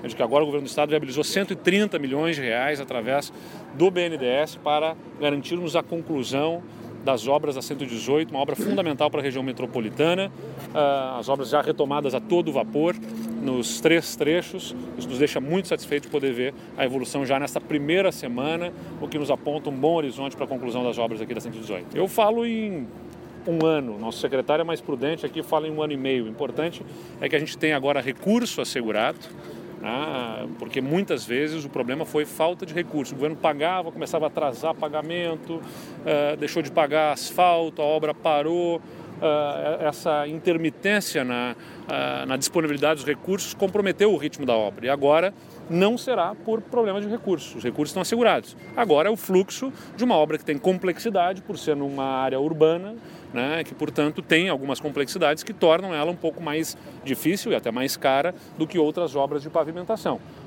é de que agora o governo do estado viabilizou 130 milhões de reais através do BNDES para garantirmos a conclusão das obras da 118, uma obra fundamental para a região metropolitana, as obras já retomadas a todo vapor nos 3 trechos. Isso nos deixa muito satisfeitos de poder ver a evolução já nesta primeira semana, o que nos aponta um bom horizonte para a conclusão das obras aqui da 118. Eu falo em 1 ano, nosso secretário é mais prudente aqui, fala em 1 ano e meio. O importante é que a gente tem agora recurso assegurado, porque muitas vezes o problema foi falta de recurso. O governo pagava, começava a atrasar pagamento, deixou de pagar asfalto, a obra parou. Essa intermitência na disponibilidade dos recursos comprometeu o ritmo da obra. E agora não será por problema de recursos. Os recursos estão assegurados. Agora é o fluxo de uma obra que tem complexidade, por ser numa área urbana, que, portanto, tem algumas complexidades que tornam ela um pouco mais difícil e até mais cara do que outras obras de pavimentação.